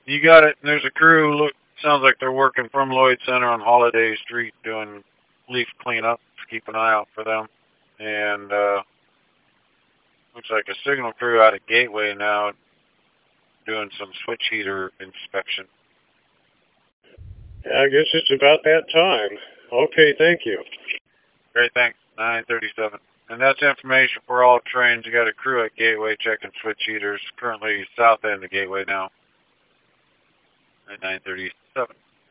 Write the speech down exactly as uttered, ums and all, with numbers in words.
You got it. There's a crew. Look, sounds like they're working from Lloyd Center on Holiday Street doing leaf cleanup. Keep an eye out for them. And uh, looks like a signal crew out of Gateway now doing some switch heater inspection. I guess it's about that time. Okay, thank you. Great, thanks. nine thirty-seven. And that's information for all trains. You got a crew at Gateway checking switch heaters. Currently south end of Gateway now at nine thirty-seven.